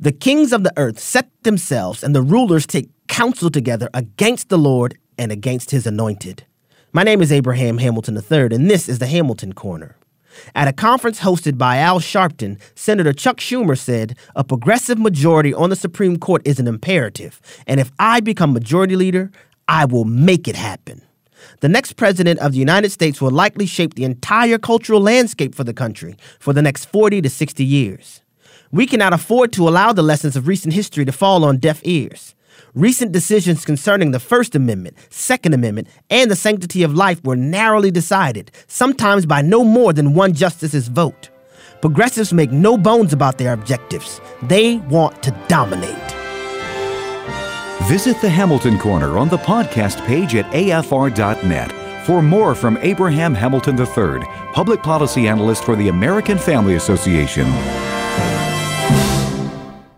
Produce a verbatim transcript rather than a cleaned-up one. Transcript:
The kings of the earth set themselves, and the rulers take counsel together against the Lord and against his anointed. My name is Abraham Hamilton the third, and this is the Hamilton Corner. At a conference hosted by Al Sharpton, Senator Chuck Schumer said, "A progressive majority on the Supreme Court is an imperative, and if I become majority leader, I will make it happen." The next president of the United States will likely shape the entire cultural landscape for the country for the next forty to sixty years. We cannot afford to allow the lessons of recent history to fall on deaf ears. Recent decisions concerning the First Amendment, Second Amendment, and the sanctity of life were narrowly decided, sometimes by no more than one justice's vote. Progressives make no bones about their objectives. They want to dominate. Visit the Hamilton Corner on the podcast page at A F R dot net for more from Abraham Hamilton the third, public policy analyst for the American Family Association.